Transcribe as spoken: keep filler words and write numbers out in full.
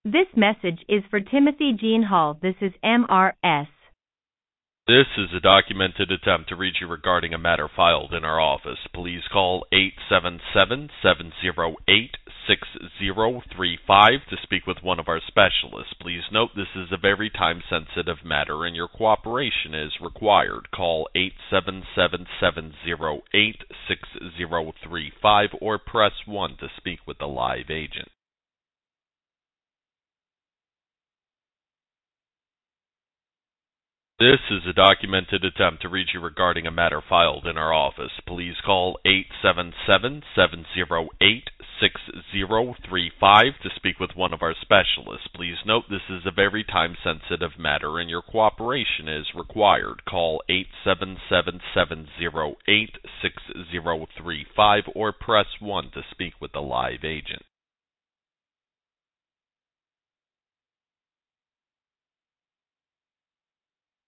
This message is for Timothy Jean Hall. This is M R S. This is a documented attempt to reach you regarding a matter filed in our office. Please call eight seven seven, seven zero eight, six zero three five to speak with one of our specialists. Please note this is a very time-sensitive matter and your cooperation is required. Call eight seven seven, seven zero eight, six zero three five or press one to speak with a live agent. This is a documented attempt to reach you regarding a matter filed in our office. Please call eight seven seven, seven zero eight, six zero three five to speak with one of our specialists. Please note this is a very time-sensitive matter and your cooperation is required. Call eight seven seven, seven zero eight, six zero three five or press one to speak with a live agent.